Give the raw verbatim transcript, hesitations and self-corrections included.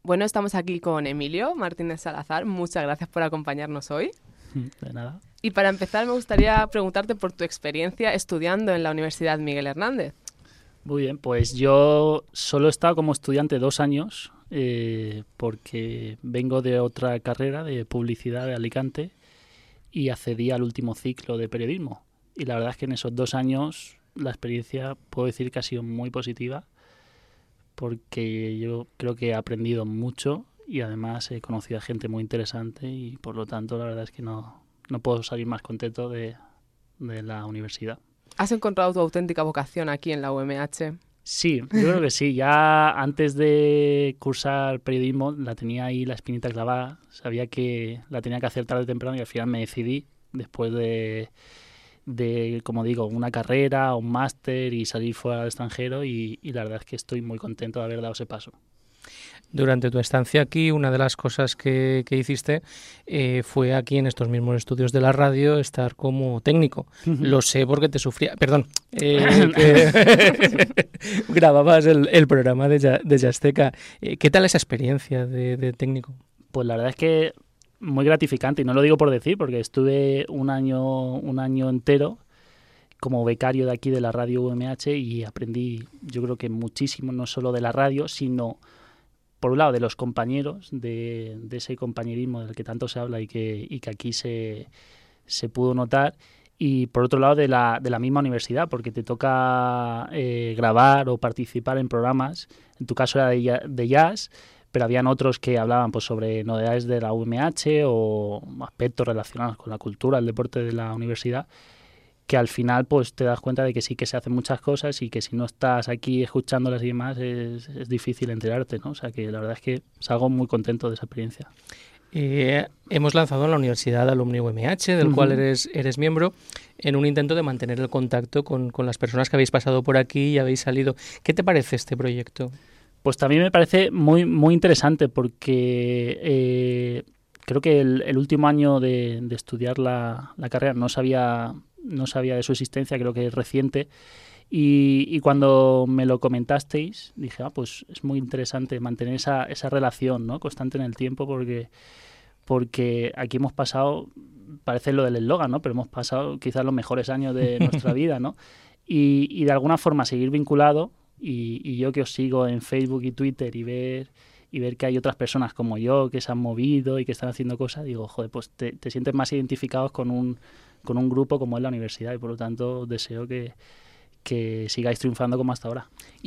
Bueno, estamos aquí con Emilio Martínez Salazar. Muchas gracias por acompañarnos hoy. De nada. Y para empezar me gustaría preguntarte por tu experiencia estudiando en la Universidad Miguel Hernández. Muy bien, pues yo solo he estado como estudiante dos años eh, porque vengo de otra carrera de publicidad de Alicante y accedí al último ciclo de periodismo. Y la verdad es que en esos dos años la experiencia puedo decir que ha sido muy positiva porque yo creo que he aprendido mucho y además he conocido a gente muy interesante y por lo tanto la verdad es que no, no puedo salir más contento de, de la universidad. ¿Has encontrado tu auténtica vocación aquí en la U M H? Sí, yo creo que sí. Ya antes de cursar periodismo la tenía ahí la espinita clavada. Sabía que la tenía que hacer tarde o temprano y al final me decidí después de, de como digo, una carrera, un máster y salir fuera al extranjero y, y la verdad es que estoy muy contento de haber dado ese paso. Durante tu estancia aquí, una de las cosas que, que hiciste eh, fue aquí en estos mismos estudios de la radio estar como técnico. Lo sé porque te sufría... Perdón, eh, que grababas el, el programa de, Ya, de Yasteca. Eh, ¿Qué tal esa experiencia de, de técnico? Pues la verdad es que muy gratificante y no lo digo por decir porque estuve un año, un año entero como becario de aquí de la radio U M H y aprendí yo creo que muchísimo, no solo de la radio, sino... por un lado, de los compañeros, de, de ese compañerismo del que tanto se habla y que, y que aquí se, se pudo notar, y por otro lado, de la, de la misma universidad, porque te toca eh, grabar o participar en programas, en tu caso era de, de jazz, pero habían otros que hablaban pues, sobre novedades de la U M H o aspectos relacionados con la cultura, el deporte de la universidad, que al final pues te das cuenta de que sí que se hacen muchas cosas y que si no estás aquí escuchándolas y demás es, es difícil enterarte, ¿no? O sea que la verdad es que salgo muy contento de esa experiencia. Eh, hemos lanzado en la Universidad Alumni U M H, del uh-huh. cual eres, eres miembro, en un intento de mantener el contacto con, con las personas que habéis pasado por aquí y habéis salido. ¿Qué te parece este proyecto? Pues también me parece muy, muy interesante porque... Eh, creo que el, el último año de, de estudiar la, la carrera no sabía, no sabía de su existencia, creo que es reciente. Y, y cuando me lo comentasteis, dije, ah, pues es muy interesante mantener esa, esa relación, ¿no? Constante en el tiempo, porque, porque aquí hemos pasado, parece lo del eslogan, ¿no? Pero hemos pasado quizás los mejores años de nuestra vida, ¿no? Y, y de alguna forma seguir vinculado, y, y yo que os sigo en Facebook y Twitter y ver... y ver que hay otras personas como yo que se han movido y que están haciendo cosas, digo, joder, pues te, te sientes más identificados con un, con un grupo como es la universidad y por lo tanto deseo que, que sigáis triunfando como hasta ahora.